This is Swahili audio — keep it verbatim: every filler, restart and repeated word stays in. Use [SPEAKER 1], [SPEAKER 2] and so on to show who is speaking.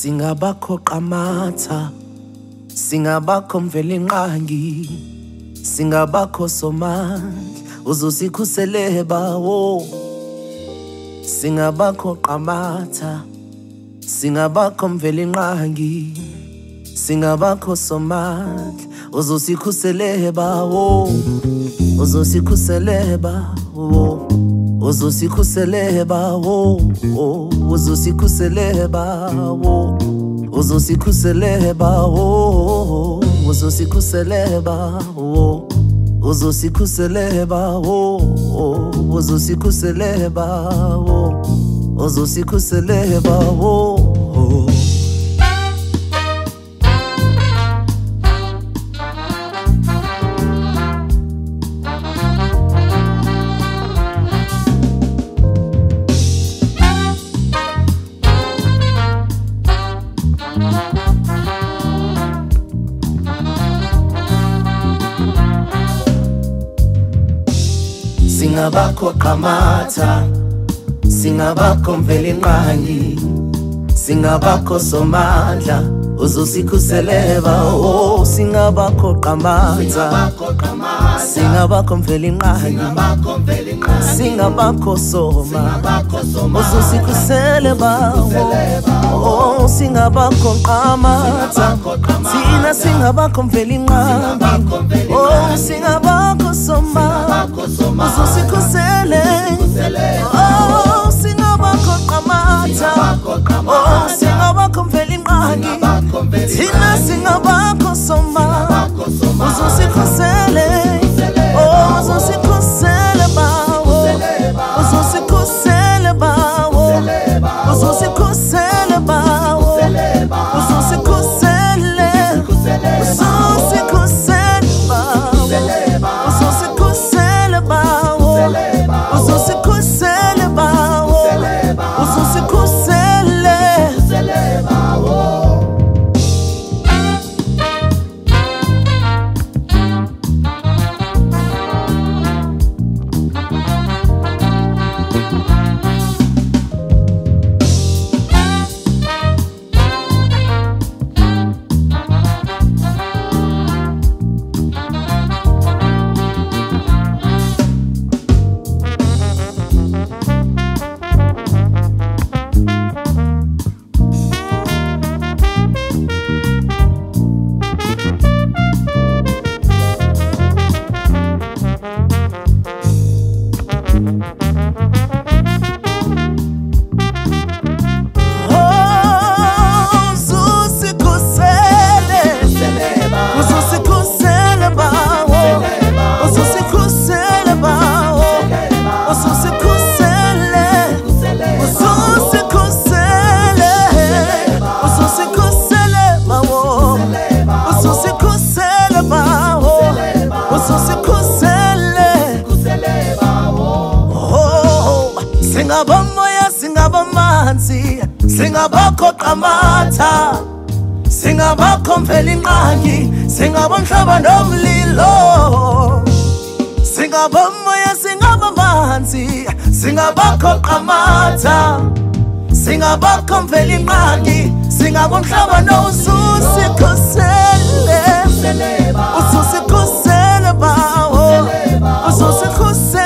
[SPEAKER 1] Singabakho qamatha, singabakho mvelinqangi, singabakho somandla uzosikhusele bawo. Singabakho qamatha, singabakho mvelinqangi, singabakho somandla uzosikhusele bawo. Uzosikhusele bawo, uzosikhusele bawo, uzosikhusele bawo, uzosikhusele bawo, uzosikhusele bawo, uzosikhusele bawo, uzosikhusele bawo, uzosikhusele bawo. Singabakho qamatha, singabakho mvelinqangi, singabakho somandla uzosikhusele bawo. Singabakho qamatha, singabakho mvelinqangi, singabakho somandla uzosikhusele bawo. Singabakho qamatha, thina singabakho mvelinqangi, oh singabakho somandla uzosikhusele. Oh singabakho qamatha, oh singabakho mvelinqangi, thina singabakho somandla uzosikhusele. Oh uzosikhusele bawo, uzosikhusele bawo, uzosikhusele bawo, uzosikhusele, uzosikhusele bawo, uzosikhusele bawo, uzosikhusele bawo, uzosikhusele bawo. Singabomoya, singabomanzi, singabakho qamatha, singabakho mvelinqangi, singabomhlaba nomlilo. Singabomoya, singabomanzi, singabakho qamatha, singabakho mvelinqangi, singabomhlaba nomlilo. Uzosikhusele bawo, uzosikhusele